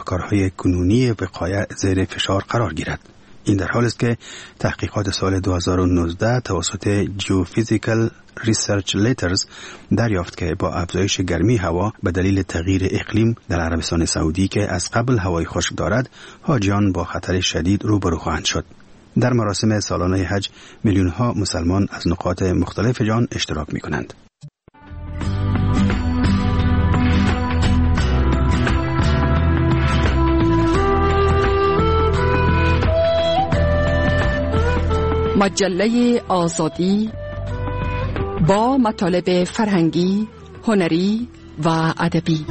راهکارهای کنونی وقایع زیر فشار قرار گیرد. این در حالی است که تحقیقات سال 2019 توسط Geophysical Research Letters دریافت که با افزایش گرمی هوا به دلیل تغییر اقلیم در عربستان سعودی که از قبل هوای خشک دارد، حاجیان با خطر شدید روبرو خواهند شد. در مراسم سالانه حج میلیون‌ها مسلمان از نقاط مختلف جهان اشتراک می‌کنند. مجله آزادی با مطالب فرهنگی، هنری و ادبی.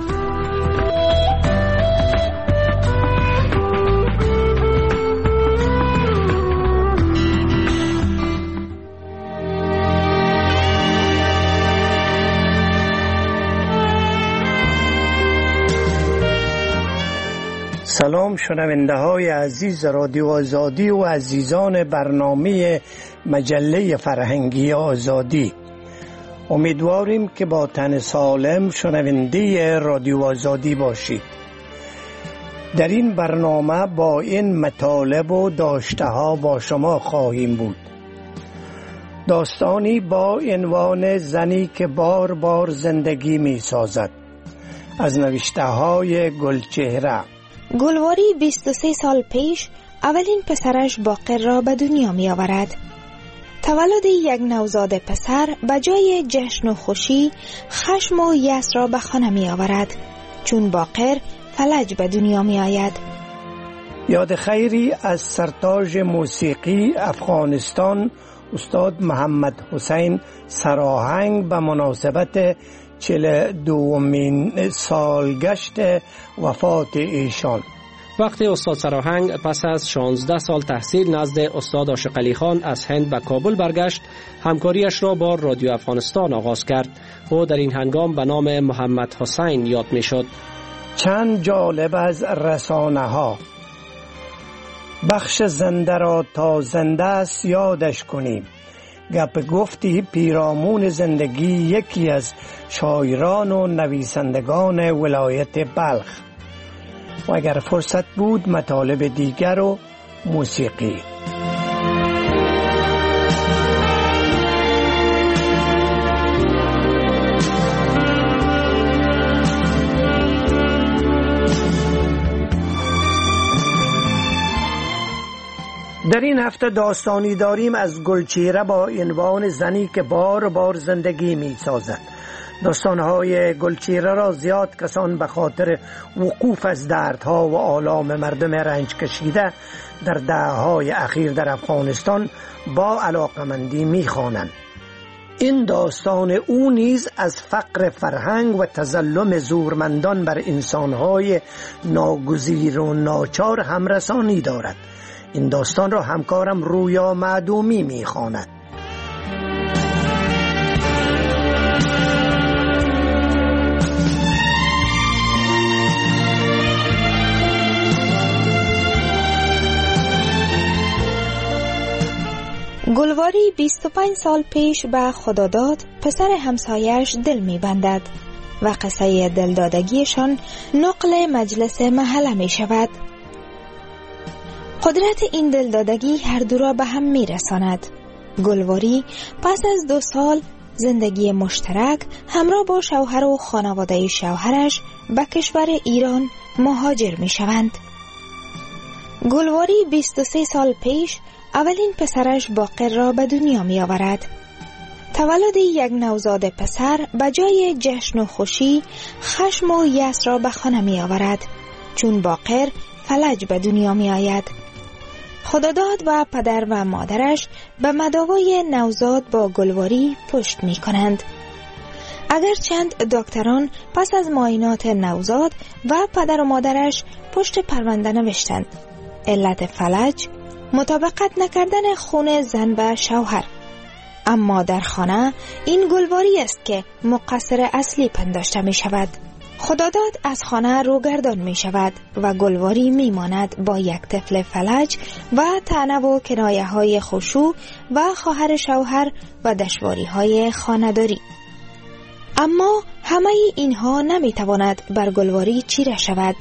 سلام شنونده های عزیز رادیو آزادی و عزیزان برنامه مجله فرهنگی آزادی. امیدواریم که با تن سالم شنونده رادیو آزادی باشید. در این برنامه با این مطالب و داشته ها با شما خواهیم بود. داستانی با عنوان زنی که بار بار زندگی می سازد، از نوشته های گلچهره. گلواری 23 سال پیش اولین پسرش باقر را به دنیا می آورد. تولد یک نوزاد پسر به جای جشن و خوشی، خشم و یأس را به خانه می آورد، چون باقر فلج به دنیا می آید. یاد خیری از سرتاج موسیقی افغانستان استاد محمد حسین سراهنگ به مناسبت 42مین سالگشت وفات ایشان. وقتی استاد سراهنگ پس از 16 سال تحصیل نزد استاد عاشق علی خان از هند به کابل برگشت، همکاریش را با رادیو افغانستان آغاز کرد. او در این هنگام به نام محمد حسین یاد می شد. چند جالب از رسانه ها. بخش زنده را تا زنده است یادش کنیم. گپ گفتی پیرامون زندگی یکی از شاعران و نویسندگان ولایت بلخ. و اگر فرصت بود مطالب دیگر و موسیقی. در این هفته داستانی داریم از گلچهره با عنوان زنی که بار بار زندگی می سازد. داستانهای گلچهره را زیاد کسان به خاطر وقوف از دردها و آلام مردم رنج کشیده در دهه‌های اخیر در افغانستان با علاقمندی می خوانند. این داستان او نیز از فقر فرهنگ و تظلم زورمندان بر انسانهای ناگزیر و ناچار همرسانی دارد. این داستان را همکارم رویا معدومی می‌خواند. گلواری 25 سال پیش به خداداد پسر همسایش دل می‌بندد و قصه دلدادگیشان نقل مجلس محله می‌شود. قدرت این دلدادگی هر دو را به هم میرساند. گلواری پس از 2 سال زندگی مشترک همراه با شوهر و خانواده شوهرش به کشور ایران مهاجر می شوند. گلواری 23 سال پیش اولین پسرش باقر را به دنیا می آورد. تولد یک نوزاد پسر به جای جشن و خوشی، خشم و یأس را به خانه می آورد، چون باقر فلج به دنیا می آید. خداداد و پدر و مادرش به مداوای نوزاد با گلواری پشت می کنند. اگر چند دکتران پس از معاینات نوزاد و پدر و مادرش پشت پرونده نوشتند. علت فلج مطابقت نکردن خون زن و شوهر. اما در خانه این گلواری است که مقصر اصلی پنداشته می شود. خداداد از خانه روگردان می شود و گلواری می ماند با یک طفل فلج و طعنه و کنایه های خشوع و خواهر شوهر و دشواری های خانه‌داری. اما همه اینها نمی تواند بر گلواری چیره شود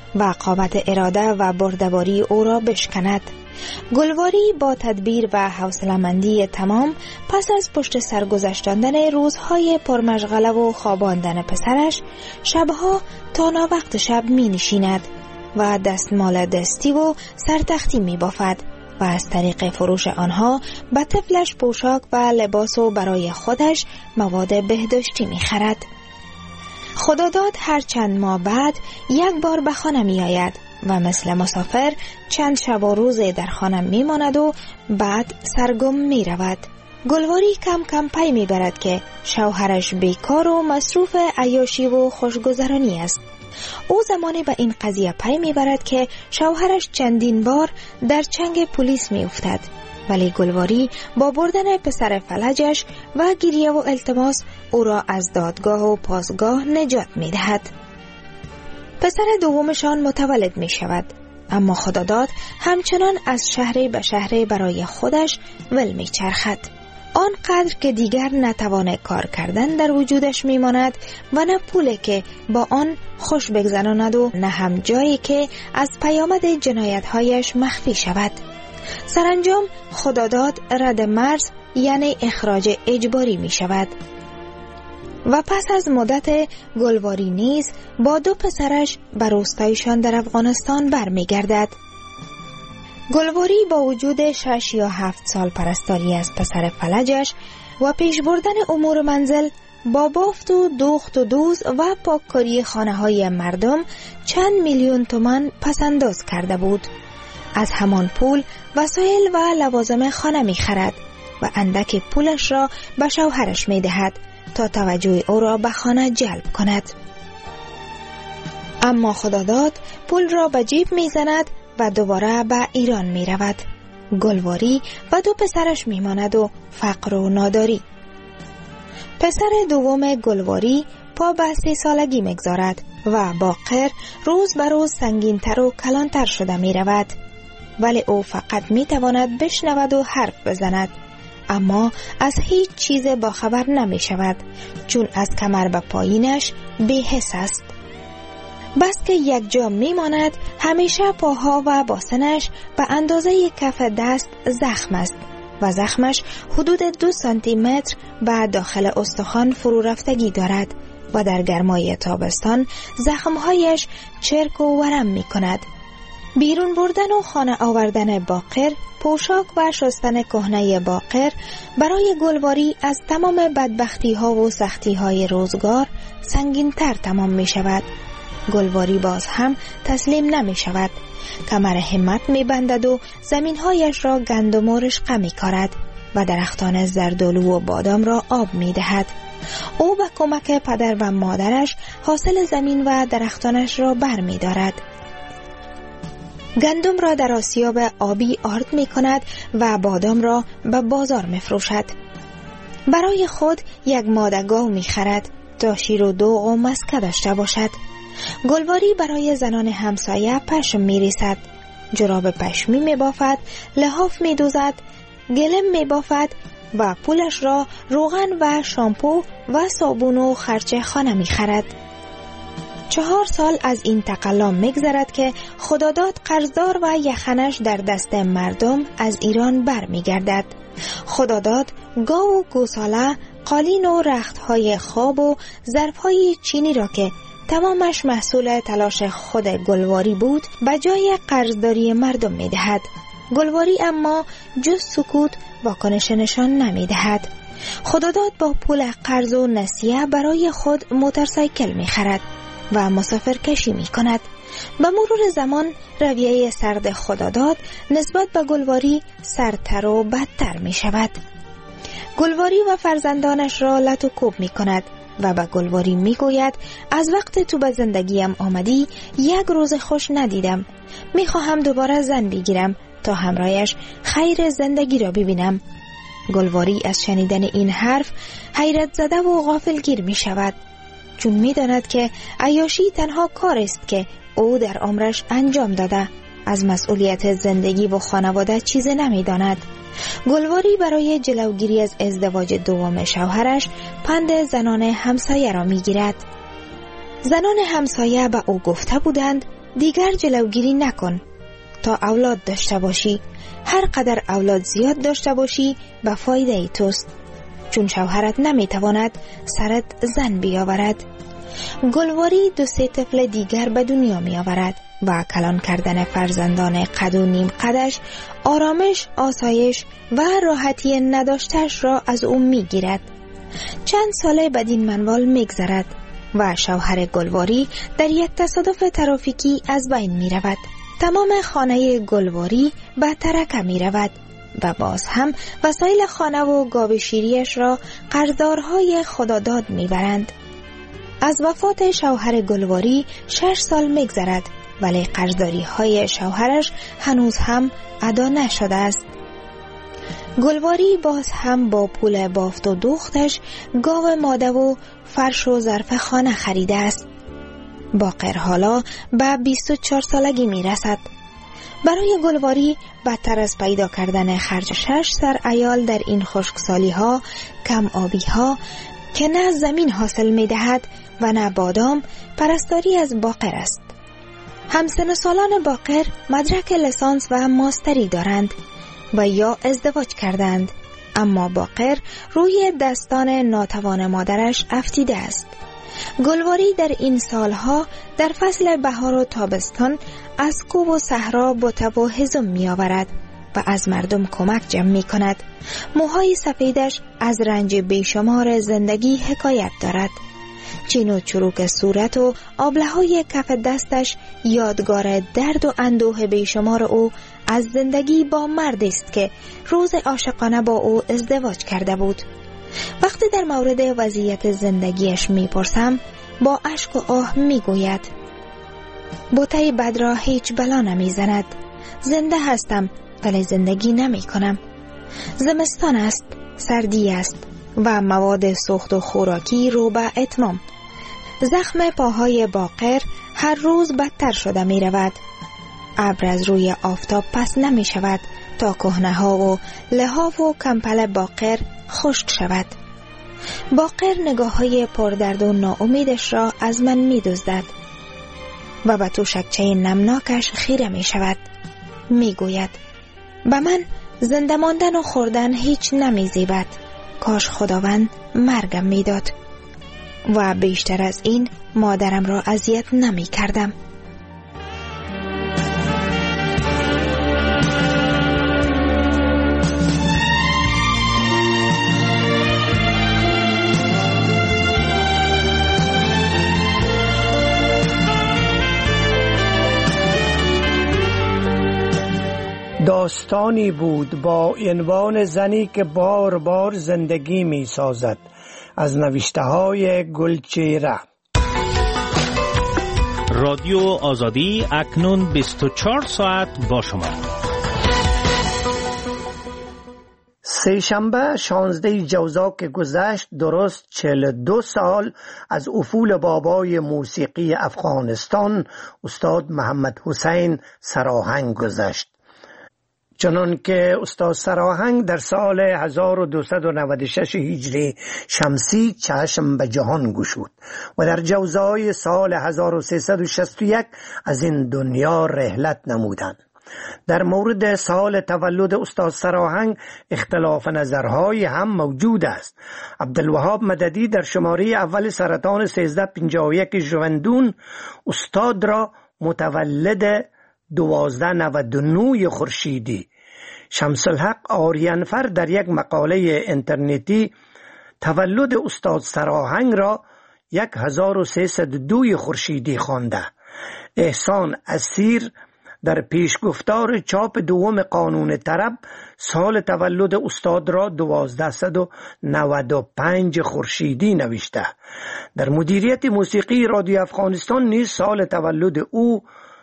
و قوت اراده و بردباری او را بشکند. گلواری با تدبیر و حوصله‌مندی تمام پس از پشت سر گذشتاندن روزهای پرمشغله و خواباندن پسرش، شبها تا ناوقت شب می نشیند و دستمال دستی و سرتختی می بافد و از طریق فروش آنها به طفلش پوشاک و لباس و برای خودش مواد بهداشتی می خرد. خداداد هر چند ماه بعد یک بار به خانه می آید و مثل مسافر چند شب و روز در خانه می ماند و بعد سرگم می رود. گلواری کم کم پی می برد که شوهرش بیکار و مصروف عیاشی و خوشگذرانی است. او زمانی به این قضیه پی می برد که شوهرش چندین بار در چنگ پلیس می افتد، ولی گلواری با بردن پسر فلجش و گریه و التماس او را از دادگاه و پاسگاه نجات می دهد. پسر دومشان متولد می شود، اما خداداد همچنان از شهر به شهر برای خودش ول می چرخد. آنقدر که دیگر نتوان کار کردن در وجودش می ماند و نه پولی که با آن خوش بگذراند و نه هم جایی که از پیامد جنایت‌هایش مخفی شود. سرانجام خداداد رد مرز یعنی اخراج اجباری می شود و پس از مدت گلواری نیز با دو پسرش به روستایشان در افغانستان برمی گردد. گلواری با وجود 6 یا 7 سال پرستاری از پسر فلجش و پیش بردن امور منزل با بافت و دوخت و دوز و پاککاری خانه های مردم چند میلیون تومان پسنداز کرده بود. از همان پول وسایل و لوازم خانه می خرد و اندک پولش را به شوهرش می دهد تا توجه او را به خانه جلب کند. اما خداداد پول را به جیب می زند و دوباره به ایران می رود. گلواری و دو پسرش می ماند و فقر و ناداری. پسر دوم گلواری پا به 30 سالگی می گذارد و باقر روز به روز سنگین‌تر و کلانتر شده می رود، ولی او فقط می تواند بشنود و حرف بزند، اما از هیچ چیز باخبر نمی شود، چون از کمر به پایینش بی‌حس است. بس که یک جا می ماند، همیشه پاها و باسنش به اندازه کف دست زخم است و زخمش حدود 2 سانتی متر به داخل استخوان فرو رفتگی دارد و در گرمای تابستان زخمهایش چرک و ورم می کند. بیرون بردن و خانه آوردن باقر، پوشاک و شستن کهنه باقر برای گلواری از تمام بدبختی ها و سختی های روزگار سنگین تر تمام می شود. گلواری باز هم تسلیم نمی شود. کمر همت می بندد و زمینهایش را گندم و رشقه می کارد و درختان زردالو و بادام را آب می دهد. او به کمک پدر و مادرش حاصل زمین و درختانش را بر می دارد. گندم را در آسیاب آبی آرد می کند و بادام را به بازار می فروشد. برای خود یک ماده گاو می خرد تا شیر و دوغ و مسکه داشته باشد. گلواری برای زنان همسایه پشم می ریسد، جراب پشمی می بافد، لحاف می دوزد، گلم می بافد و پولش را روغن و شامپو و صابون و خرچه خانه می خرد. 4 سال از این تقلا می گذرد که خداداد قرضدار و یخنش در دست مردم از ایران بر می گردد. خداداد گاو و گوساله، قالین و رختهای خواب و ظرفهای چینی را که تمامش محصول تلاش خود گلواری بود به جای قرضداری مردم می دهد. گلواری اما جز سکوت واکنش نشان نمی دهد. خداداد با پول قرض و نسیه برای خود موتورسایکل می خرد و مسافر کشی می کند. به مرور زمان رویه سرد خداداد نسبت به گلواری سردتر و بدتر می شود. گلواری و فرزندانش را لط و کوب می کند و به گلواری می گوید از وقت تو به زندگیم آمدی 1 روز خوش ندیدم. می خواهم دوباره زن بگیرم تا همراهش خیر زندگی را ببینم. گلواری از شنیدن این حرف حیرت زده و غافلگیر می شود، چون می داند که عیاشی تنها کار است که او در عمرش انجام داده. از مسئولیت زندگی و خانواده چیز نمی داند. گلواری برای جلوگیری از ازدواج دوم شوهرش پند زنان همسایه را می گیرد. زنان همسایه به او گفته بودند دیگر جلوگیری نکن تا اولاد داشته باشی. هر قدر اولاد زیاد داشته باشی به فایده ای توست، چون شوهرت نمیتواند سرت زن بیاورد. گلواری 2-3 طفل دیگر به دنیا می آورد و کلان کردن فرزندان قد و نیم قدش آرامش، آسایش و راحتی نداشتش را از او می گیرد. چند ساله بدین منوال می گذرد و شوهر گلواری در یک تصادف ترافیکی از بین می رود. تمام خانه گلواری به ترکه می رود و باز هم وسایل خانه و گاو شیریش را قرضدارهای خداداد می برند. از وفات شوهر گلواری 6 سال می گذرد، ولی قرضداری های شوهرش هنوز هم ادا نشده است. گلواری باز هم با پول بافت و دوختش گاو ماده و فرش و ظرف خانه خریده است. باقر حالا به 24 سالگی می رسد. برای گلواری بدتر از پیدا کردن خرج 6 سر عیال در این خشکسالی ها، کم آبی ها که نه زمین حاصل می دهد و نه بادام، پرستاری از باقر است. همسن سالان باقر مدرک لیسانس و ماستری دارند و یا ازدواج کردند، اما باقر روی دستان ناتوان مادرش افتیده است. گلواری در این سالها در فصل بهار و تابستان از کوه و صحرا بوته و هزم می آورد و از مردم کمک جمع می کند. موهای سفیدش از رنج بیشمار زندگی حکایت دارد. چین و چروک صورت و آبله‌های کف دستش یادگار درد و اندوه بیشمار او از زندگی با مردی است که روز عاشقانه با او ازدواج کرده بود. وقتی در مورد وضعیت زندگیش میپرسم با اشک و آه میگوید بوته بد را هیچ بلا نمیزند. زنده هستم ولی زندگی نمی کنم. زمستان است، سردی است و مواد سوخت و خوراکی رو به اتمام. زخم پاهای باقر هر روز بدتر شده می رود. ابر از روی آفتاب پس نمی شود تا کهنه ها و لحاف و کمپل باقر خشک شود. باقر نگاه های پردرد و ناامیدش را از من می دزدد و به توشکچه نمناکش خیره می شود. می گوید به من زنده ماندن و خوردن هیچ نمی زیبد. کاش خداوند مرگم می داد و بیشتر از این مادرم را اذیت نمی کردم. داستانی بود با عنوان زنی که بار بار زندگی می سازد، از نوشته های گلچهره. رادیو آزادی اکنون 24 ساعت با شما. سه‌شنبه 16 جوزا که گذشت درست 42 سال از افول بابای موسیقی افغانستان استاد محمد حسین سراهنگ گذشت. چنان که استاد سراهنگ در سال 1296 هجری شمسی چشم به جهان گشود و در جوزای سال 1361 از این دنیا رحلت نمودند. در مورد سال تولد استاد سراهنگ اختلاف نظرهای هم موجود است. عبدالوهاب مددی در شماره اول سرطان 1351 ژوئندون استاد را متولد 1299 خورشیدی، شمس الحق آریانفر در یک مقاله اینترنتی تولد استاد سراهنگ را 1302 خورشیدی خوانده. احسان اسیر در پیشگفتار چاپ دوم قانون طرب سال تولد استاد را 1295 خورشیدی نوشته. در مدیریت موسیقی رادیو افغانستان نیز سال تولد او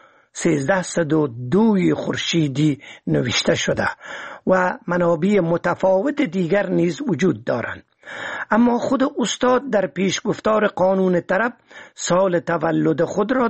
1302 خورشیدی نوشته شده و منابع متفاوت دیگر نیز وجود دارند. اما خود استاد در پیشگفتار قانون طرب سال تولد خود را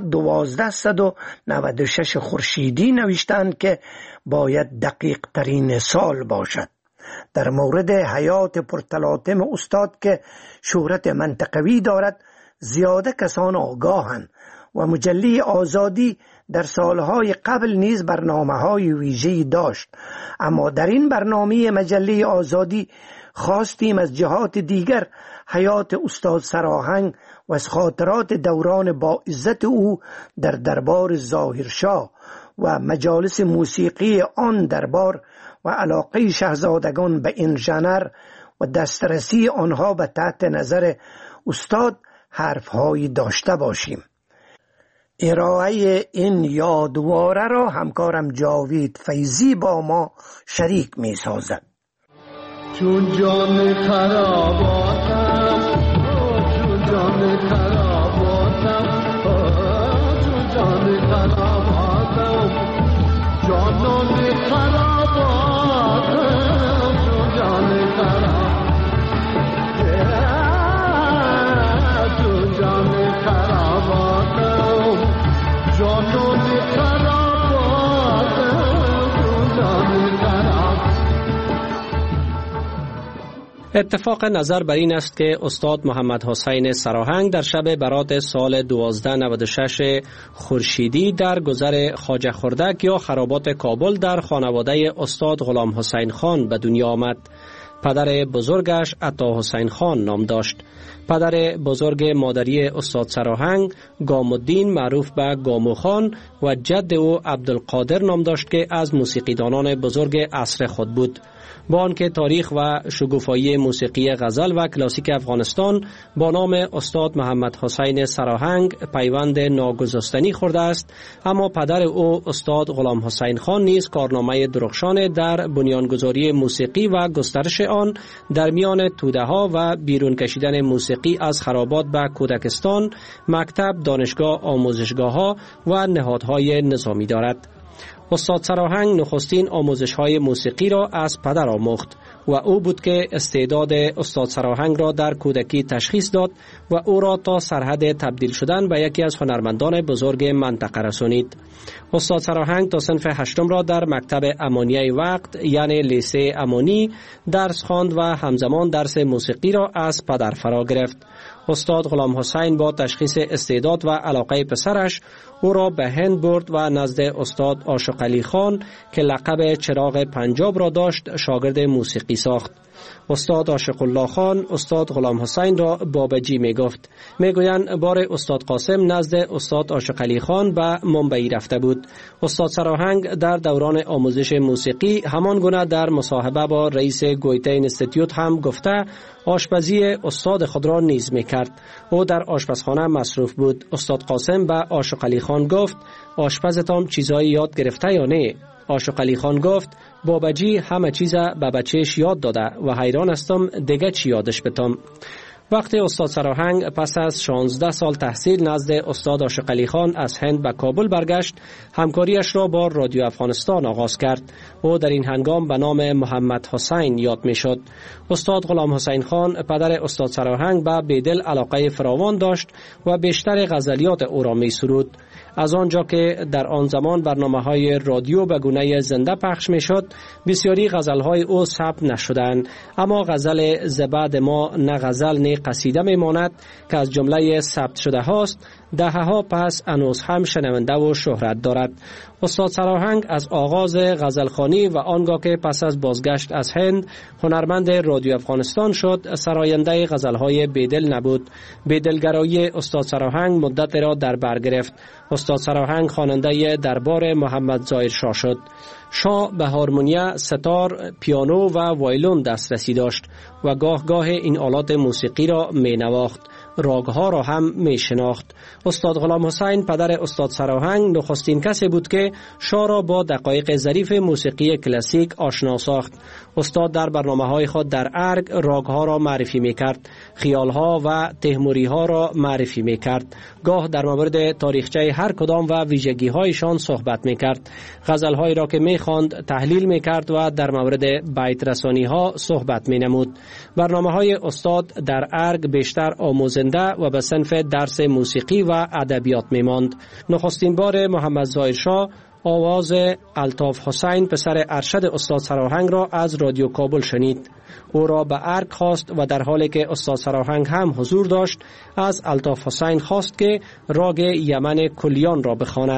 1296 خورشیدی نوشتند که باید دقیق ترین سال باشد. در مورد حیات پرتلاطم استاد که شهرت منطقوی دارد زیاده کسان آگاهند و مجله آزادی در سالهای قبل نیز برنامه‌های ویژه‌ای داشت، اما در این برنامه مجله آزادی خواستیم از جهات دیگر حیات استاد سراهنگ و از خاطرات دوران با عزت او در دربار ظاهرشاه و مجالس موسیقی آن دربار و علاقه شاهزادگان به این ژانر و دسترسی آنها به تحت نظر استاد حرفهایی داشته باشیم. ارائه این یادواره را همکارم جاوید فیضی با ما شریک می سازد. چون جان خراباتم، چون جان خراباتم، چون جان خراباتم، جانان خراباتم، چون جان خراباتم، چون جان خراباتم، جانان خراباتم، چون جان خراباتم. اتفاق نظر بر این است که استاد محمد حسین سراهنگ در شب برات سال 1296 خورشیدی در گذر خواجه خردک یا خرابات کابل در خانواده استاد غلام حسین خان به دنیا آمد. پدر بزرگش عطا حسین خان نام داشت. پدر بزرگ مادری استاد سراهنگ گامالدین معروف به گامو خان و جد او عبدالقادر نام داشت که از موسیقیدانان بزرگ عصر خود بود. با آنکه تاریخ و شگوفایی موسیقی غزل و کلاسیک افغانستان با نام استاد محمد حسین سراهنگ پیوند ناگسستنی خورده است، اما پدر او استاد غلام حسین خان نیز کارنامه درخشان در بنیانگذاری موسیقی و گسترش آن در میان توده ها و بیرون کشیدن موسیقی از خرابات به کودکستان، مکتب، دانشگاه، آموزشگاه ها و نهادهای نظامی دارد. استاد سراهنگ نخستین آموزش‌های موسیقی را از پدر آموخت و او بود که استعداد استاد سراهنگ را در کودکی تشخیص داد و او را تا سرحد تبدیل شدن به یکی از هنرمندان بزرگ منطقه رسانید. استاد سراهنگ تا صنف هشتم را در مکتب امانیه وقت یعنی لیسه امانی درس خواند و همزمان درس موسیقی را از پدر فرا گرفت. استاد غلام حسین با تشخیص استعداد و علاقه پسرش او را به هند برد و نزد استاد عاشق علی خان که لقب چراغ پنجاب را داشت شاگرد موسیقی ساخت. استاد عاشق الله خان استاد غلام حسین را بابجی می گفت. می گویند بار استاد قاسم نزد استاد عاشق علی خان به ممبئی رفته بود. استاد سراهنگ در دوران آموزش موسیقی همان گونه در مصاحبه با رئیس گویته اینستیتوت هم گفته آشپزی استاد خود را نیز می کرد. او در آشپزخانه مصروف بود. استاد قاسم به عاشق علی خان گفت آشپزتان چیزایی یاد گرفته یا نه؟ عاشق علی خان گفت بابجی همه چیز به بچهش یاد داده و حیران هستم دیگه چی یادش بتم. وقتی استاد سراهنگ پس از 16 سال تحصیل نزد استاد عاشق علی خان از هند به کابل برگشت، همکاریش را با رادیو افغانستان آغاز کرد. او در این هنگام به نام محمد حسین یاد می شد. استاد غلام حسین خان پدر استاد سراهنگ به بیدل علاقه فراوان داشت و بیشتر غزلیات او را می سرود. از آنجا که در آن زمان برنامه‌های رادیو به گونه زنده پخش می‌شد، بسیاری غزل‌های او ثبت نشدند، اما غزل زبد ما نه غزل نه قصیده می‌ماند که از جمله ثبت شده هاست، دهه‌ها پس هنوز هم شنونده و شهرت دارد. استاد سراهنگ از آغاز غزلخوانی و آنگاه که پس از بازگشت از هند هنرمند رادیو افغانستان شد، سراینده غزل‌های بیدل نبود. بیدلگرایی استاد سراهنگ مدت را در بر گرفت. استاد سراهنگ خواننده دربار محمد ظاهرشاه شد. شاه به هارمونیه، ستار، پیانو و وایلون دسترسی داشت و گاه گاه این آلات موسیقی را می نواخت. راگها را هم می شناخت. استاد غلام حسین پدر استاد سراهنگ نخستین کسی بود که شاه را با دقایق ظریف موسیقی کلاسیک آشنا ساخت. استاد در برنامه‌های خود در ارگ راگها را معرفی می کرد، خیالها و تحموریها را معرفی می کرد. گاه در مورد تاریخچه هر کدام و ویژگی‌هایشان صحبت می کرد. غزل‌هایی را که می خواند تحلیل می کرد و در مورد بیت رسانی‌ها صحبت می نمود. برنامه‌های استاد در ارگ بیشتر آموزنده و به صنف درس موسیقی و ادبیات می ماند. نخستین بار محمد ظاهرشاه آواز الطاف حسین پسر ارشد استاد سراهنگ را از رادیو کابل شنید. او را به ارگ خواست و در حالی که استاد سراهنگ هم حضور داشت از الطاف حسین خواست که راگ یمن کلیان را بخواند.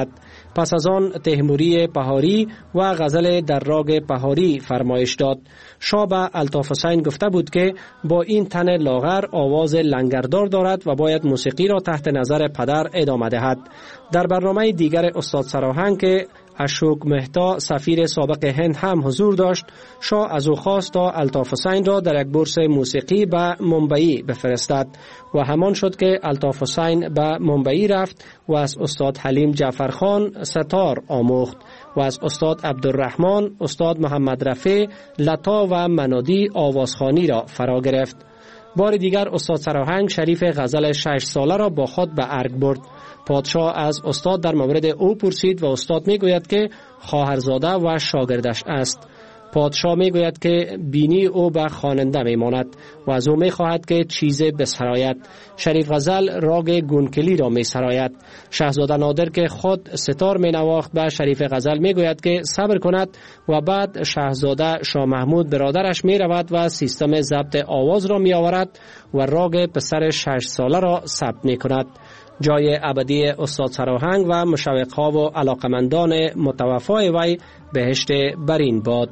پس از آن تیموری پهاری و غزل در راگ پهاری فرمایش داد. شاه به الطاف حسین گفته بود که با این تن لاغر آواز لنگردار دارد و باید موسیقی را تحت نظر پدر ادامه دهد. در برنامه دیگر استاد سراهنگ که اشوک مهتا سفیر سابق هند هم حضور داشت، شاه از او خواست تا الطاف حسین را در یک بورس موسیقی به ممبئی بفرستد و همان شد که الطاف حسین به ممبئی رفت و از استاد حلیم جعفرخان ستار آموخت و از استاد عبدالرحمن، استاد محمد رفیع، لتا و منادی آوازخوانی را فرا گرفت. بار دیگر استاد سراهنگ شریف غزل 6 ساله را با خود به ارگ برد. پادشاه از استاد در مورد او پرسید و استاد میگوید که خواهرزاده و شاگردش است. پادشاه میگوید که بینی او به خواننده میماند و از او میخواهد که چیزی بسراید. شریف غزل راگ گونکلی را میسراید. شاهزاده نادر که خود ستار مینواخت به شریف غزل میگوید که صبر کند و بعد شاهزاده شاه محمود برادرش میرود و سیستم ضبط آواز را میآورد و راگ پسر 6 ساله را ثبت میکند. جای ابدی استاد سراهنگ و مشوق‌ها و علاقمندان متوفای وی بهشت برین باد.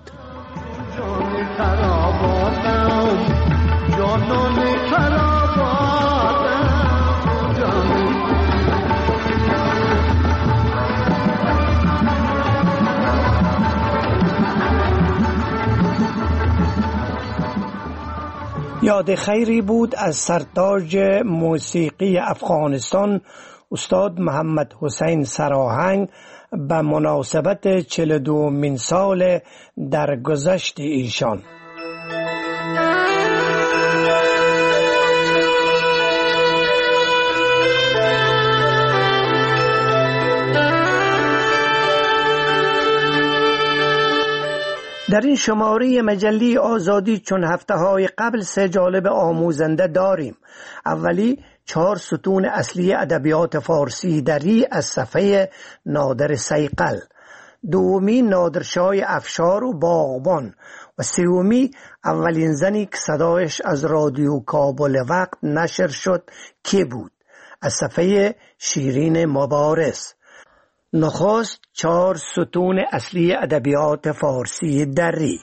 یاد خیری بود از سرتاج موسیقی افغانستان استاد محمد حسین سراهنگ به مناسبت 42مین سال درگذشت ایشان. در این شماره مجله آزادی چون هفته‌های قبل 3 جالب آموزنده داریم. اولی 4 ستون اصلی ادبیات فارسی دری از صفحه نادر صیقل، دومی نادرشاه افشار و باغبان و سومی اولین زنی که صدایش از رادیو کابل وقت نشر شد که بود از صفحه شیرین مبارز. نخست 4 ستون اصلی ادبیات فارسی دری.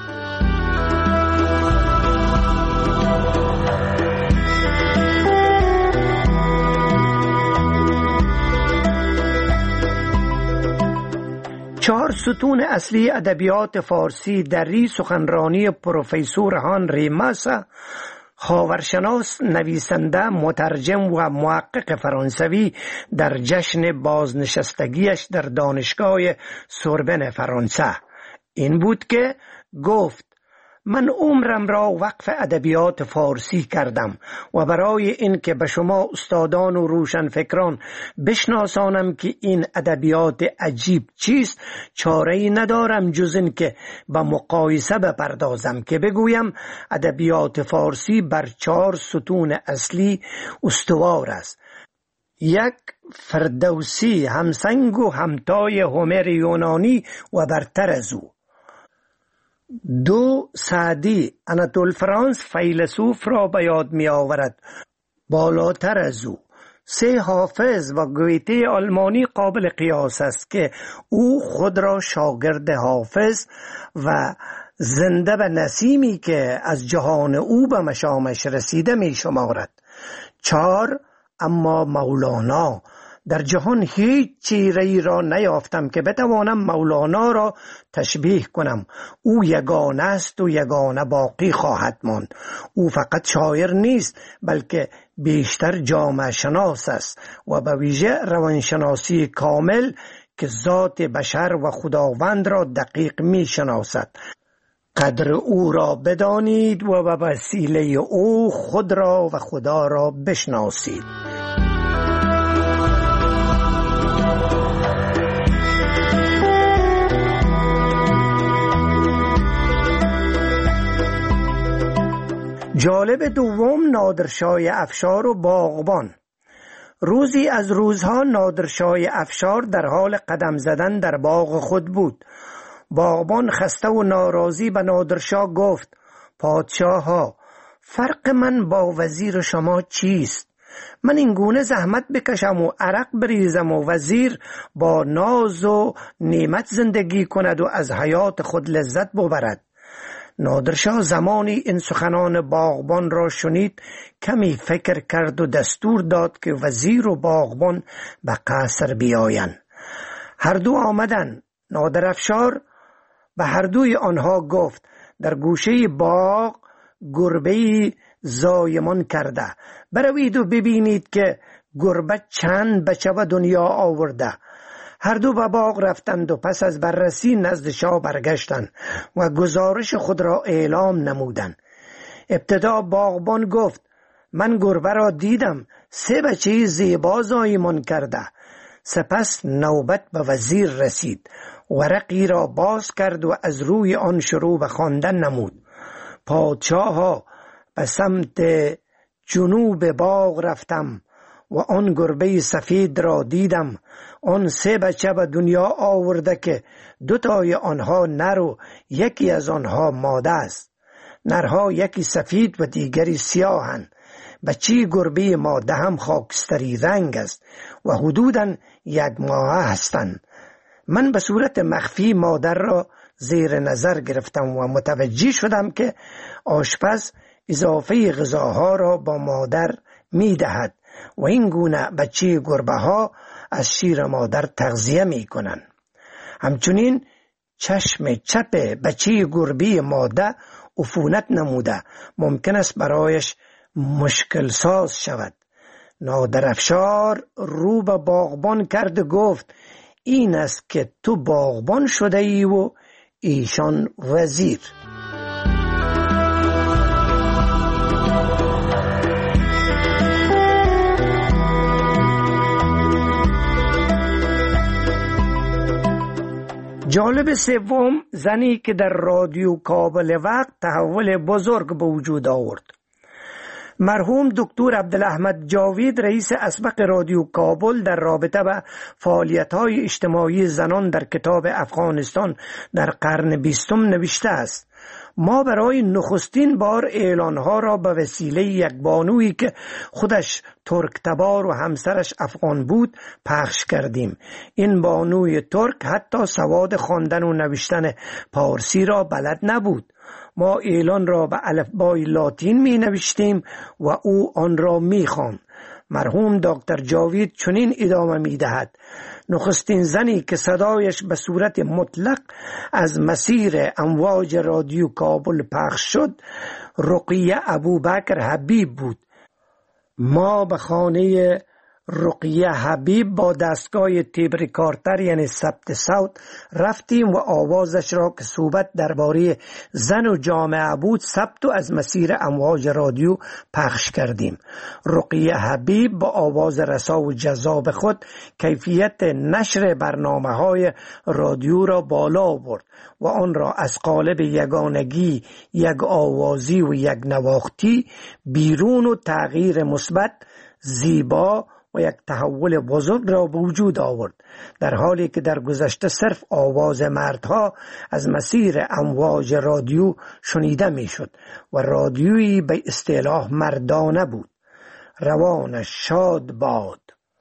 چهار ستون اصلی ادبیات فارسی دری سخنرانی پروفسور هانری ماسا، خاورشناس، نویسنده، مترجم و محقق فرانسوی در جشن بازنشستگیش در دانشگاه سوربن فرانسه. این بود که گفت: من عمرم را وقف ادبیات فارسی کردم و برای این که به شما استادان و روشنفکران بشناسانم که این ادبیات عجیب چیست، چاره‌ای ندارم جز این که به مقایسه بپردازم که بگویم ادبیات فارسی بر 4 ستون اصلی استوار است. 1. فردوسی، همسنگ و همتای هومر یونانی و برتر از او. 2. سعدی، اناتول فرانس فیلسوف را به یاد می آورد، بالاتر از او. 3. حافظ و گویته آلمانی قابل قیاس است که او خود را شاگرد حافظ و زنده به نسیمی که از جهان او به مشامش رسیده می شمارد. 4. اما مولانا، در جهان هیچ چیزی را نیافتم که بتوانم مولانا را تشبیه کنم. او یگانه است و یگانه باقی خواهد ماند. او فقط شاعر نیست بلکه بیشتر جامعه شناس است و به ویژه روانشناسی کامل که ذات بشر و خداوند را دقیق می شناسد. قدر او را بدانید و به وسیله او خود را و خدا را بشناسید. جالب دوم نادرشاه افشار و باغبان. روزی از روزها نادرشاه افشار در حال قدم زدن در باغ خود بود. باغبان خسته و ناراضی به نادرشاه گفت: پادشاه ها، فرق من با وزیر شما چیست؟ من این گونه زحمت بکشم و عرق بریزم و وزیر با ناز و نعمت زندگی کند و از حیات خود لذت ببرد. نادرشاه زمانی این سخنان باغبان را شنید، کمی فکر کرد و دستور داد که وزیر و باغبان به قصر بیایند. هر دو آمدن. نادرافشار به هر دوی آنها گفت در گوشه باغ گربه‌ای زایمان کرده، بروید و ببینید که گربه چند بچه و دنیا آورده. هر دو به باغ رفتند و پس از بررسی نزد شاه برگشتند و گزارش خود را اعلام نمودند. ابتدا باغبان گفت من گربه را دیدم، 3 بچه زیبا زایمان کرده. سپس نوبت به وزیر رسید. ورقی را باز کرد و از روی آن شروع به خواندن نمود. پادشاها به سمت جنوب باغ رفتم و آن گربه سفید را دیدم. آن 3 بچه به دنیا آورده که 2 تای آنها نر و یکی از آنها ماده است. نرها یکی سفید و دیگری سیاهند. بچه گربه ماده هم خاکستری رنگ است و حدوداً 1 ماه هستند. من به صورت مخفی مادر را زیر نظر گرفتم و متوجه شدم که آشپز اضافه غذاها را با مادر می دهد و این گونه بچه گربه ها از شیر مادر تغذیه می کنند. همچنین چشم چپ بچه گربه ماده عفونت نموده، ممکن است برایش مشکل ساز شود. نادرافشار رو به باغبان کرد و گفت این است که تو باغبان شده ای و ایشان وزیر. جالب سوم، زنی که در رادیو کابل وقت تحول بزرگ به وجود آورد. مرحوم دکتر عبدالاحمد جاوید رئیس اسبق رادیو کابل در رابطه با فعالیت‌های اجتماعی زنان در کتاب افغانستان در قرن 20 نوشته است: ما برای نخستین بار اعلانها را به وسیله یک بانویی که خودش ترک تبار و همسرش افغان بود پخش کردیم. این بانوی ترک حتی سواد خواندن و نوشتن پارسی را بلد نبود. ما اعلان را به الفبای لاتین می نوشتیم و او آن را می خواند. مرحوم دکتر جاوید چنین ادامه می دهد: نخستین زنی که صدایش به صورت مطلق از مسیر امواج رادیو کابل پخش شد رقیه ابوبکر حبیب بود. ما به خانه رقیه حبیب با دستگاه تیپریکاردر یعنی ثبت صوت رفتیم و آوازش را که صحبت درباره زن و جامعه بود ثبت و از مسیر امواج رادیو پخش کردیم. رقیه حبیب با آواز رسا و جذاب خود کیفیت نشر برنامه‌های رادیو را بالا برد و آن را از قالب یگانگی، یک آوازی و یک نواختی بیرون و تغییر مثبت، زیبا و یک تحول بزرگ را به وجود آورد، در حالی که در گذشته صرف آواز مردها از مسیر امواج رادیو شنیده می شد و رادیویی به اصطلاح مردانه بود. روانش شاد باد.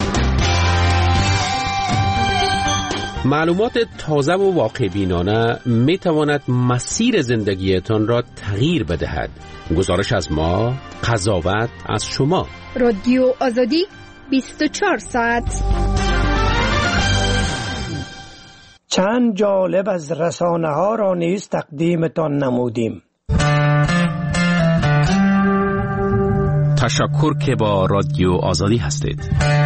معلومات تازه و واقع بینانه می تواند مسیر زندگیتان را تغییر بدهد. گزارش از ما، قضاوت از شما. رادیو آزادی 24 ساعت. چند جالب از رسانه ها را نیز تقدیمتان نمودیم. تشکر که با رادیو آزادی هستید.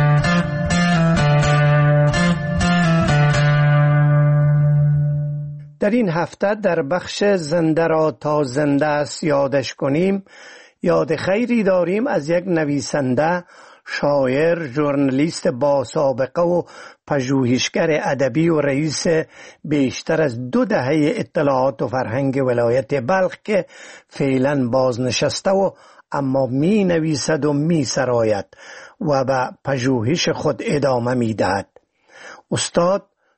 در این هفته در بخش زنده را تا زنده است یادش کنیم یاد خیری داریم از یک نویسنده، شاعر، ژورنالیست با سابقه و پژوهشگر ادبی و رئیس بیشتر از 2 دهه اطلاعات و فرهنگ ولایت بلخ که فعلا بازنشسته و اما می نویسد و می سراید و به پژوهش خود ادامه می دهد. استاد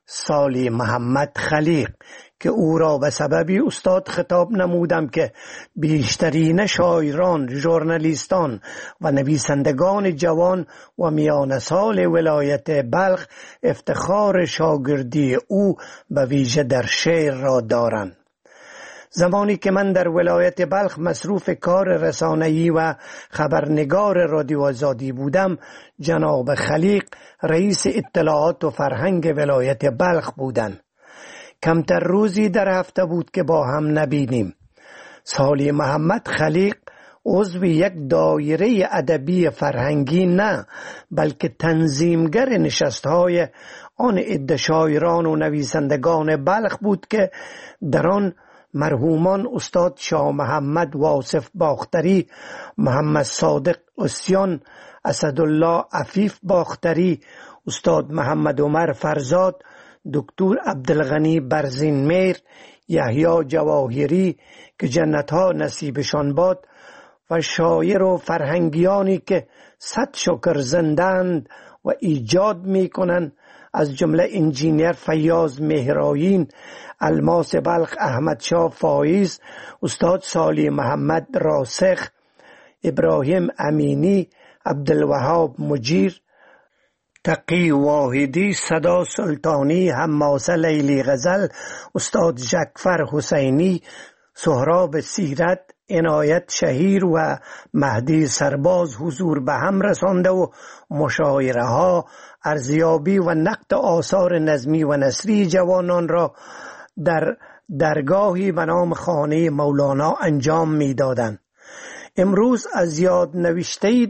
سالی محمد خلیق که او را به سببی استاد خطاب نمودم که بیشترین شاعران، ژورنالیستان و نویسندگان جوان و میان سال ولایت بلخ افتخار شاگردی او به ویژه در شعر را دارند. زمانی که من در ولایت بلخ مصروف کار رسانه‌ای و خبرنگار رادیو آزادی بودم، جناب خلیق رئیس اطلاعات و فرهنگ ولایت بلخ بودند. کمتر روزی در هفته بود که با هم نبینیم. سالی محمد خلیق عضو یک دایره ادبی فرهنگی نه، بلکه تنظیمگر نشست‌های آن عده شاعران و نویسندگان بلخ بود که در آن مرحومان استاد شاه محمد واصف باختری، محمد صادق عصیان، اسدالله عفیف باختری، استاد محمد عمر فرزاد، دکتر عبدالغنی برزینمیر، یحیی جواهری که جنتها نصیبشان باد و شاعر و فرهنگیانی که صد شکر زندند و ایجاد می کنند، از جمله انجینیر فیاض مهرآیین، الماس بلخ احمد شاه فایز، استاد سالی محمد راسخ، ابراهیم امینی، عبدالوهاب مجیر، تقی واحدی، صدا سلطانی، حماسه لیلی غزل، استاد جعفر حسینی، سهراب سیرت، عنایت شهیر و مهدی سرباز حضور به هم رسانده و مشاعره ها، ارزیابی و نقد آثار نظمی و نثری جوانان را در درگاهی به نام خانه مولانا انجام می دادند. امروز از یاد نوشته‌ای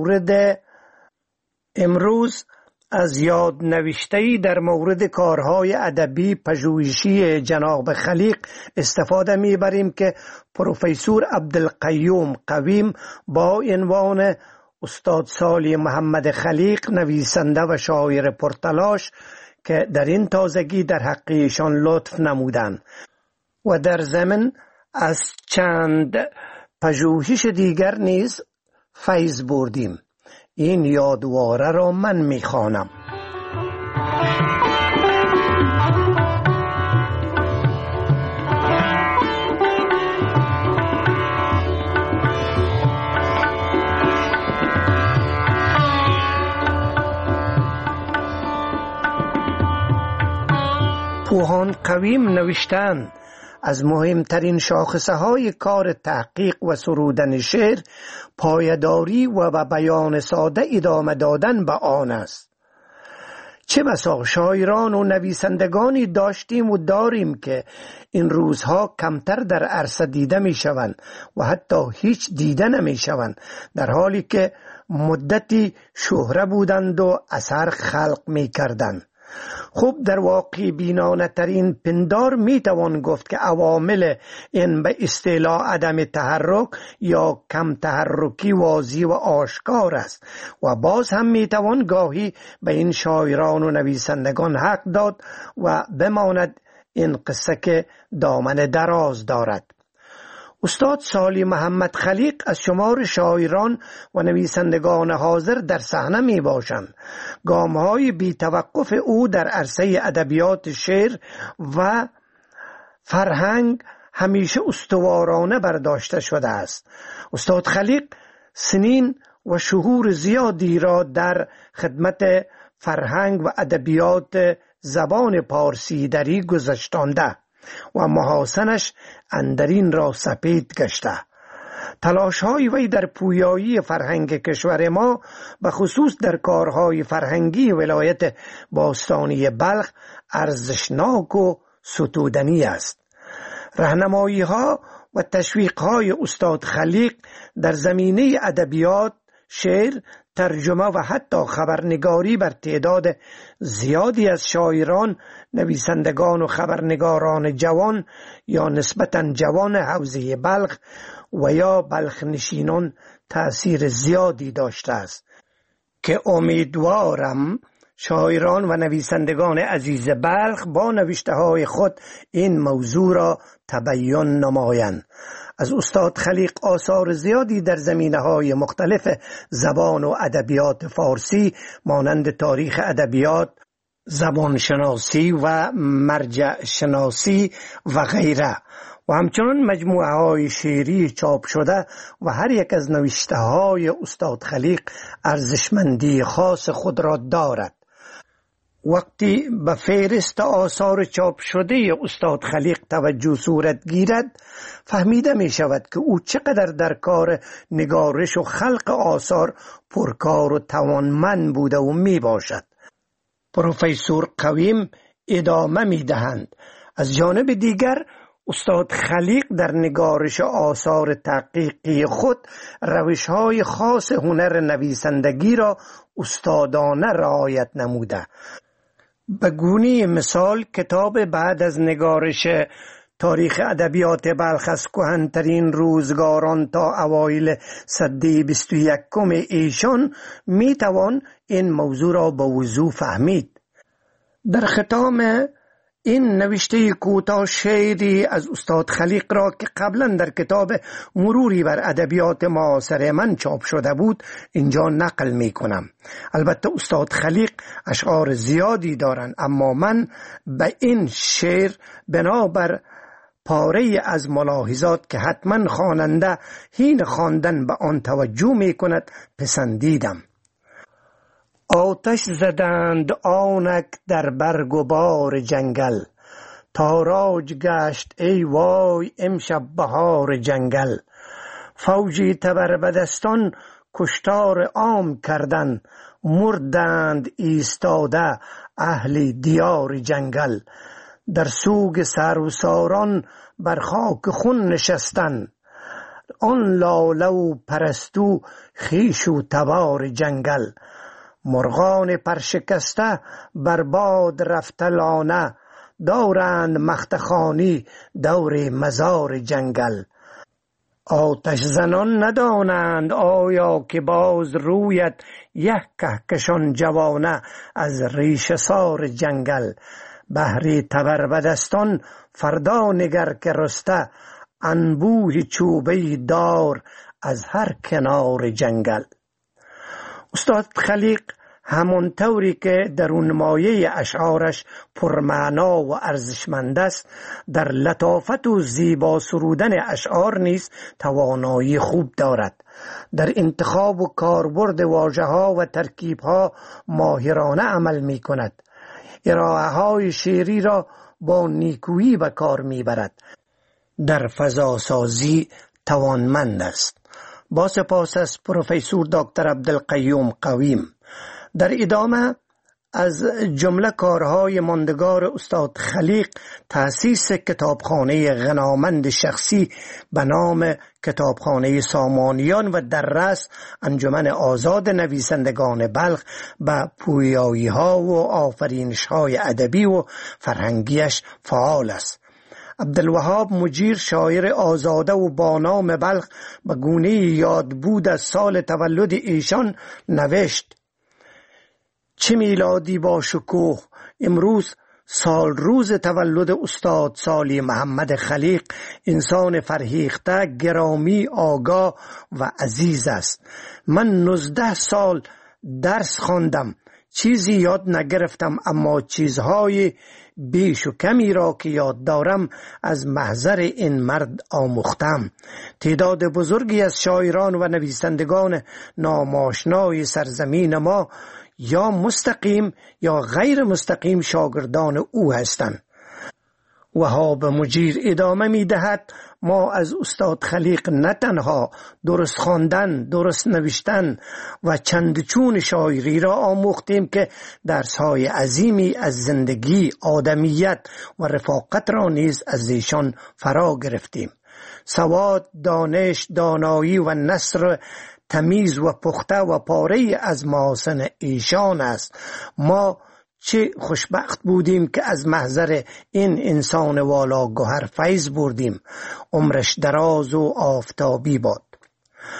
در مورد کارهای ادبی پژوهشی جناب خلیق استفاده میبریم که پروفسور عبدالقیوم قویم با عنوان استاد سالی محمد خلیق، نویسنده و شاعر پرتلاش که در این تازگی در حق ایشان لطف نمودند و در ضمن از چند پژوهش دیگر نیز فیض بردیم. این یادواره را من میخوانم. پوهان قویم نوشتند از مهمترین شاخصه های کار تحقیق و سرودن شعر پایداری و به بیان ساده ادامه دادن به آن است. چه بسا شاعران و نویسندگانی داشتیم و داریم که این روزها کمتر در عرصه دیده می شوند و حتی هیچ دیده نمی شوند، در حالی که مدتی شهره بودند و اثر خلق می کردند. خب در واقع بینانه ترین پندار می توان گفت که عوامل این به اصطلاح عدم تحرک یا کم تحرکی واضح و آشکار است و باز هم می توان گاهی به این شاعران و نویسندگان حق داد و بماند این قصه که دامن دراز دارد. استاد سالی محمد خلیق از شمار شاعران و نویسندگان حاضر در صحنه می باشند. گام‌های بی توقف او در عرصه ادبیات شعر و فرهنگ همیشه استوارانه برداشته شده است. استاد خلیق سنین و شهور زیادی را در خدمت فرهنگ و ادبیات زبان پارسی دری گذشتانده و محاسنش اندرین را سپید گشته. تلاش‌های وی در پویایی فرهنگ کشور ما به خصوص در کارهای فرهنگی ولایت باستانی بلخ ارزشناک و ستودنی است. راهنمایی‌ها و تشویق‌های استاد خلیق در زمینه ادبیات، شعر، ترجمه و حتی خبرنگاری بر تعداد زیادی از شاعران، نویسندگان و خبرنگاران جوان یا نسبتاً جوان حوزه بلخ و یا بلخ نشینان تأثیر زیادی داشته است که امیدوارم شاعران و نویسندگان عزیز بلخ با نوشته‌های خود این موضوع را تبیین نمایند. از استاد خلیق آثار زیادی در زمینه‌های مختلف زبان و ادبیات فارسی مانند تاریخ ادبیات، زبانشناسی و مرجع شناسی و غیره و همچنان مجموعه های شعری چاپ شده و هر یک از نوشته های استاد خلیق ارزشمندی خاص خود را دارد. وقتی به فهرست آثار چاپ شده استاد خلیق توجه صورت گیرد فهمیده می شود که او چقدر در کار نگارش و خلق آثار پرکار و توانمند بوده و می باشد. پروفسور قویم ادامه می دهند: از جانب دیگر استاد خلیق در نگارش آثار تحقیقی خود روش‌های خاص هنر نویسندگی را استادانه رعایت نموده. به گونه مثال کتاب بعد از نگارش تاریخ ادبیات بلخ از کهن‌ترین روزگاران تا اوایل سده 21 ایشان می توان این موضوع را به وضوح فهمید. در ختام این نوشته کوتاه شعری از استاد خلیق را که قبلا در کتاب مروری بر ادبیات معاصر من چاپ شده بود اینجا نقل می کنم. البته استاد خلیق اشعار زیادی دارند، اما من به این شعر بنابر پاره از ملاحظات که حتما خواننده حین خواندن به آن توجه می کند پسندیدم. آتش زدند آنک در برگ و بار جنگل، تاراج گشت ای وای امشب بهار جنگل. فوجی تبربدستان کشتار عام کردن، مردند ایستاده اهل دیار جنگل. در سوگ سروساران بر خاک خون نشستن، آن لاله و پرستو خیش و تبار جنگل. مرغان پرشکسته بر باد رفته لانه، دارند مختخانی دور مزار جنگل. آتش زنان ندانند آیا که باز رویت، یک کهکشان جوانه از ریشه سار جنگل. بهری تبربدستان فردا نگر که رسته، انبوه چوبه دار از هر کنار جنگل. استاد خلیق همون طوری که درون مایه اشعارش پرمعنا و ارزشمند است، در لطافت و زیبا سرودن اشعار نیز توانایی خوب دارد. در انتخاب و کاربرد واژه‌ها و ترکیب‌ها ماهرانه عمل می کند. ارائه‌های شعری را با نیکویی به کار می برد. در فضاسازی توانمند است. با سپاس از پروفسور دکتر عبدالقیوم قویم. در ادامه از جمله کارهای ماندگار استاد خلیق تأسیس کتابخانه غنامند شخصی به نام کتابخانه سامانیان و در رأس انجمن آزاد نویسندگان بلخ به پویایی ها و آفرینش های ادبی و فرهنگیش فعال است. عبدالوهاب مجیر شاعر آزاده و با نام بلخ به گونه یاد بود از سال تولد ایشان نوشت: چه میلادی با شکوه، امروز سال روز تولد استاد سالی محمد خلیق. انسان فرهیخته، گرامی، آگاه و عزیز است. من 19 سال درس خواندم، چیزی یاد نگرفتم، اما چیزهای بیش و کمی را که یاد دارم از محضر این مرد آموختم. تعداد بزرگی از شاعران و نویسندگان ناماشنای سرزمین ما یا مستقیم یا غیر مستقیم شاگردان او هستند. وهاب مجیر ادامه می دهد: ما از استاد خلیق نه تنها درست خواندن، درست نوشتن و چندچون شاعری را آموختیم که درس‌های عظیمی از زندگی، آدمیت و رفاقت را نیز از ایشان فرا گرفتیم. سواد، دانش، دانایی و نثر تمیز و پخته و پاره از محاسن ایشان است. ما چه خوشبخت بودیم که از محضر این انسان والا گوهر فیض بردیم. عمرش دراز و آفتابی باد.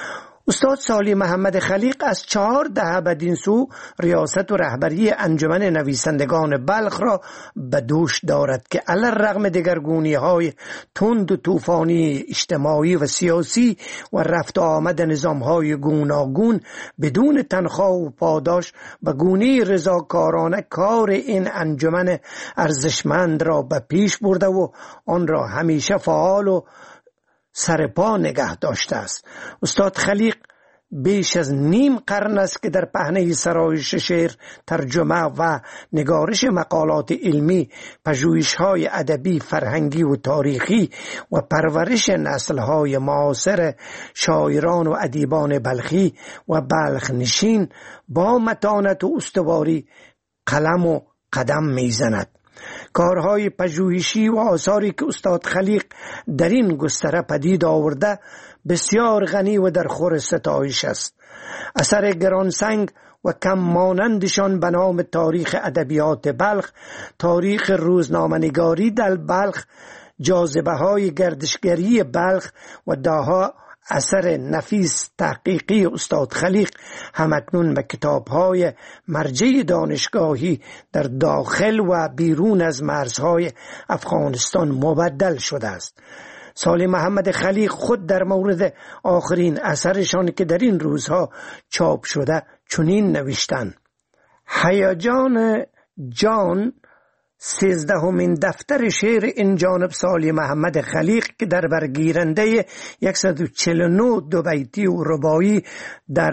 استاد صالح محمد خلیق از 4 دهه بدین سو ریاست و رهبری انجمن نویسندگان بلخ را به دوش دارد که علی‌رغم دگرگونی‌های تند و طوفانی اجتماعی و سیاسی و رفت و آمد نظام‌های گوناگون بدون تنخواه و پاداش به گونه رضاکارانه کار این انجمن ارزشمند را به پیش برده و آن را همیشه فعال و سرپا نگه داشته است. استاد خلیق بیش از نیم قرن است که در پهنه سرایش شعر، ترجمه و نگارش مقالات علمی، پژوهش‌های ادبی، فرهنگی و تاریخی و پرورش نسل‌های معاصر شاعران و ادیبان بلخی و بلخ نشین با متانت و استواری قلم و قدم میزند. کارهای پژوهشی و آثاری که استاد خلیق در این گستره پدید آورده بسیار غنی و در خور ستایش است. اثر گرانسنگ و کم مانندشان به نام تاریخ ادبیات بلخ، تاریخ روزنامه‌نگاری در بلخ، جاذبه های گردشگری بلخ و داها اثر نفیس تحقیقی استاد خلیق همکنون به کتاب‌های مرجع دانشگاهی در داخل و بیرون از مرزهای افغانستان مبدل شده است. صالح محمد خلیق خود در مورد آخرین اثرشان که در این روزها چاپ شده چنین نوشتند: هیجان جان 13مین دفتر شعر این جانب صالح محمد خلیق که در برگیرنده 149 دوبیتی و رباعی در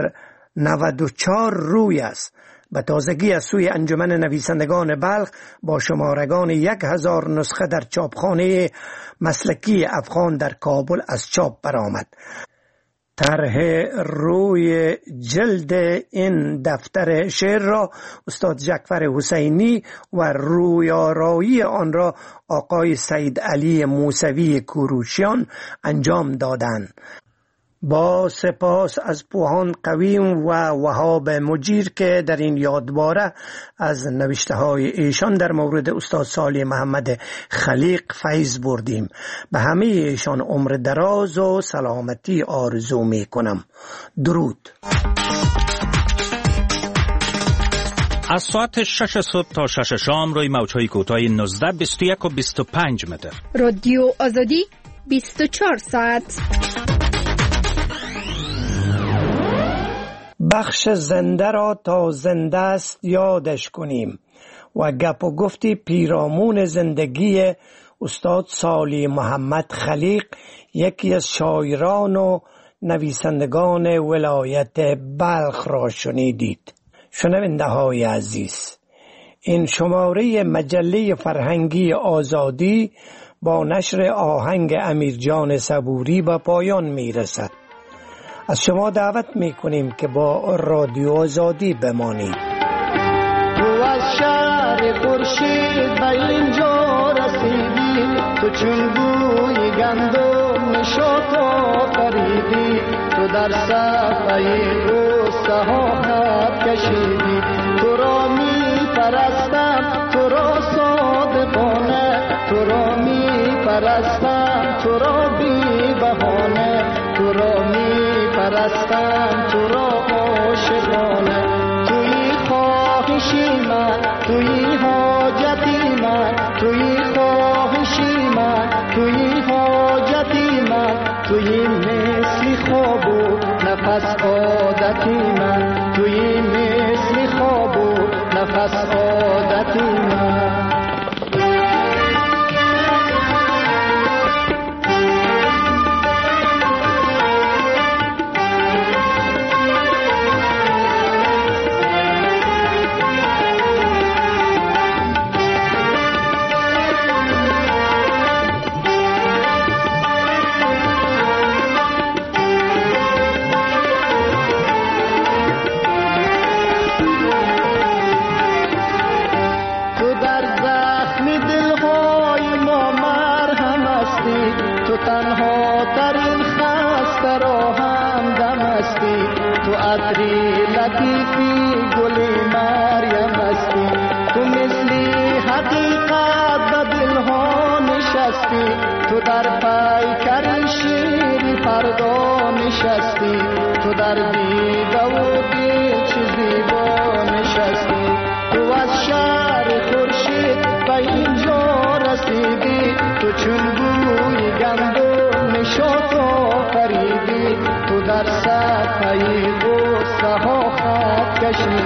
94 روی است. به تازگی از سوی انجمن نویسندگان بلخ با شمارگان 1000 نسخه در چاپخانه مسلکی افغان در کابل از چاپ برآمد. طرح روی جلد این دفتر شعر را استاد جعفر حسینی و رویارایی آن را آقای سید علی موسوی کوروشیان انجام دادند. با سپاس از پوهان قویم و وهاب مجیر که در این یادباره از نوشته های ایشان در مورد استاد صالح محمد خلیق فیض بردیم. به همه ایشان عمر دراز و سلامتی آرزو می کنم. درود. از ساعت 6 صبح تا 6 شام روی موج‌های کوتاه 19، 21 و 25 متر. رادیو آزادی 24 ساعت. بخش زنده را تا زنده است یادش کنیم و گپ و گفتی پیرامون زندگی استاد صالح محمد خلیق، یکی از شاعران و نویسندگان ولایت بلخ را شنیدید. شنونده های عزیز، این شماره مجله فرهنگی آزادی با نشر آهنگ امیرجان صبوری به پایان می رسد. از شما دعوت میکنیم که با رادیو آزادی بمانید. تو از شهر خورشید به اینجا رسیدی، تو چون بوی گندم نشاط آفریدی، تو در صفحه غصه ها خط کشیدی. تو را می پرستم، تو را صادقانه، تو را می پرستم، تو را بی بهانه، تو را می پرستم، تو را عاشقانه. توی خواهشی من، توی حاجتی من، توی خواهشی من، توی حاجتی من، توی مثل خواب و نفس عادتی من، توی مثل خواب و نفس عادتی من. تنها ترین خسته را هم دم هستی، تو عطری لطیفی گل مریم هستی، تو مثلی حقیقت به دلها نشستی، تو در پیکری سر شیر فردا نشستی، تو در دیده و دل چه زیبا نشستی. تو از شهر خورشید به اینجا رسیدی، تو چون بوی گندم نشاط آفریدی. تو در صفحه غصه ها خط کشیدی.